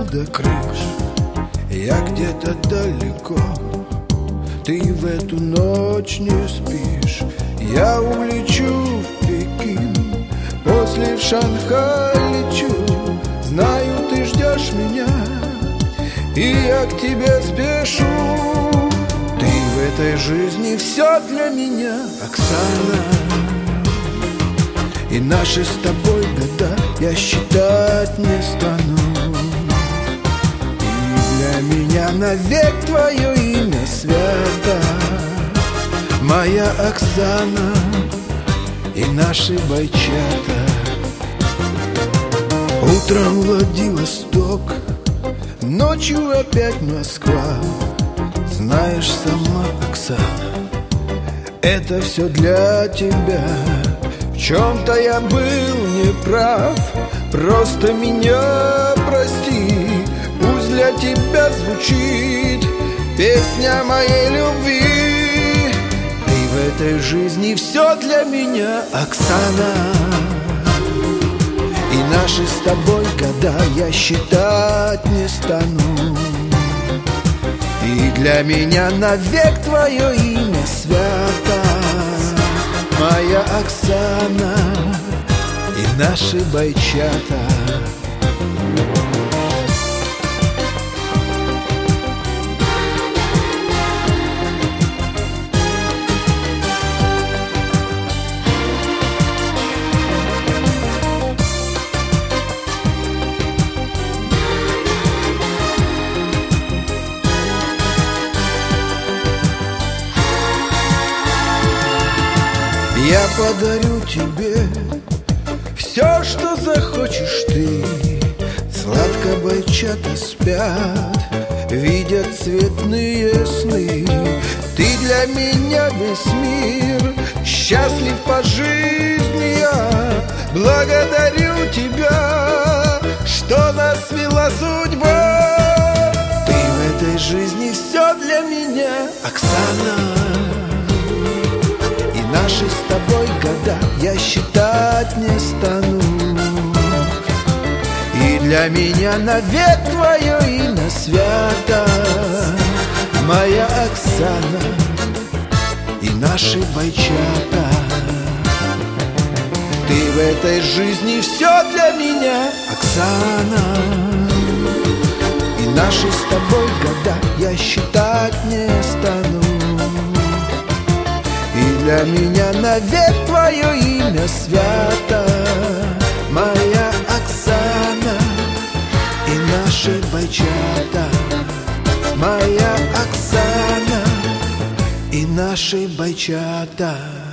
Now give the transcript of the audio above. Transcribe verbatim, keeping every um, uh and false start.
до крыш, я где-то далеко. Ты в эту ночь не спишь. Я улечу в Пекин, после в Шанхай лечу. Знаю, ты ждешь меня, и я к тебе спешу. Ты в этой жизни все для меня, Оксана. И наши с тобой года я считать не стану. И для меня навек твое имя свято, моя Оксана и наши бойчата. Утром Владивосток, ночью опять Москва. Знаешь сама, Оксана, это все для тебя. В чем-то я был неправ, просто меня прости. Пусть для тебя звучит песня моей любви. Ты в этой жизни все для меня, Оксана. И наши с тобой года я считать не стану. И для меня навек твое имя свято, моя Оксана и наши бойчата. Я подарю тебе все, что захочешь ты. Сладко бойчата спят, видят цветные сны. Ты для меня весь мир, счастлив по жизни я. Благодарю тебя, что нас свела судьба. Ты в этой жизни все для меня, Оксана. Наши с тобой года я считать не стану. И для меня навек твое имя свято, моя Оксана и наши бойчата. Ты в этой жизни все для меня, Оксана. И наши с тобой года я считать не стану. И для меня навек твое имя свято, моя Оксана и наши бойчата. Моя Оксана и наши бойчата.